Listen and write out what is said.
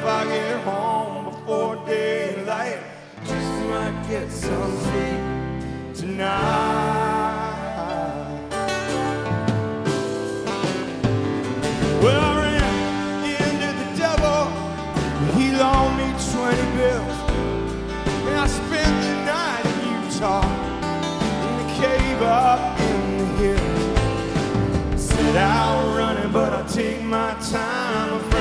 I get home before daylight, just might get some sleep tonight. Well, I ran into the devil, he loaned me 20 bills, and I spent the night in Utah, in the cave up in the hills. Set out running, but I take my time.